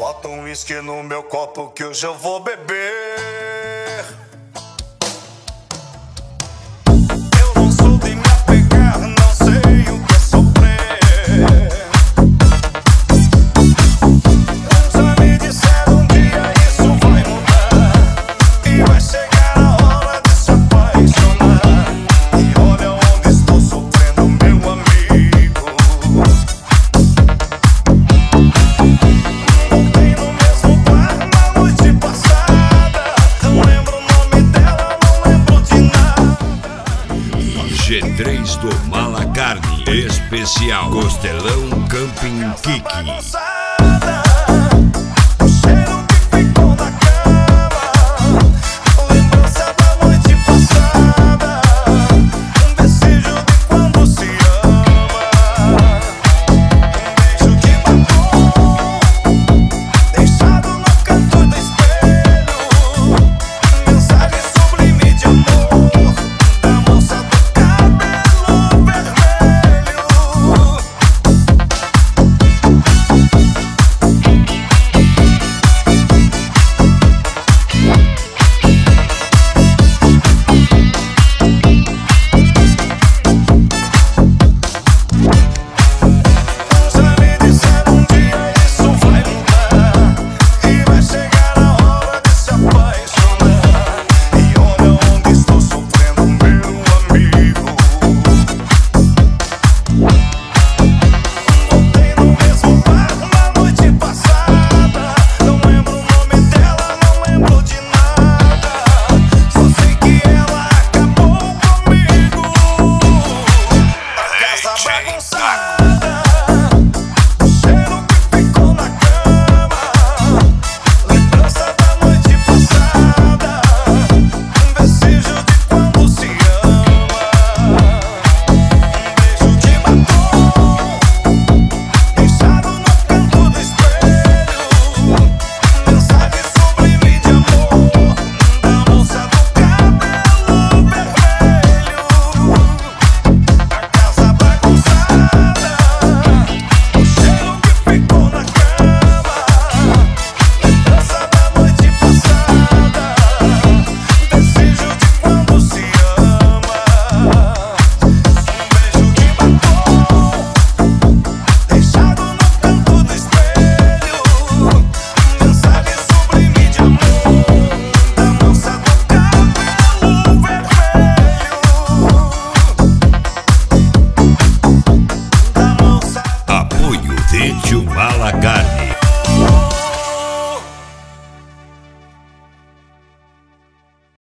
Bota um uísque no meu copo que hoje eu vou beber. Eu não sou de me apegar, não sei o que é sofrer. Já me disseram um dia isso vai mudar e vai chegar a hora de se apaixonar. E olha onde estou sofrendo, meu amigo. Voltei no mesmo bar na noite passada. Não lembro o nome dela, não lembro de nada. G3 do Mala Carne, especial Costelão Camping Kiki. O cheiro que ficou na cama, lembrança da noite passada, um desejo de quando se ama, um beijo de batom, deixado no canto do espelho, mensagem sublime de amor, da moça do cabelo vermelho. Já me disseram um dia isso vai mudar e vai chegar a hora de se apaixonar. E olha onde estou sofrendo, meu amigo. Voltei no mesmo bar na noite passada. Não lembro o nome dela, não lembro de nada. Só sei que ela acabou comigo. A casa bagunçada, o cheiro que ficou na cama, lembrança da noite passada, um desejo de quando se ama, um beijo de batom, deixado no canto do espelho, mensagem sublime de amor, da moça do cabelo vermelho. A casa bagunçada, o cheiro que ficou na cama, lembrança da noite passada, desejo de quando se ama, um beijo de batom, deixado no canto do espelho, mensagem sublime de amor, da moça do cabelo vermelho, da moça. Apoio Vídeo Mala Carne.